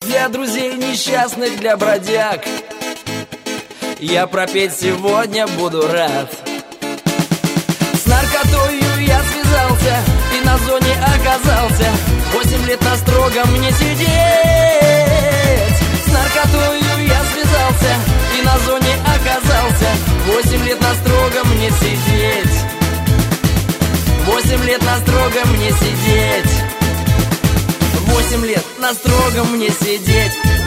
для друзей несчастных, для бродяг. Я пропеть сегодня буду рад. С наркотою я связался и на зоне оказался. 8 лет на строгом мне сидеть. С наркотою я связался и на зоне оказался. 8 лет на строгом мне сидеть. 8 лет на строгом мне сидеть. 8 лет на строгом мне сидеть.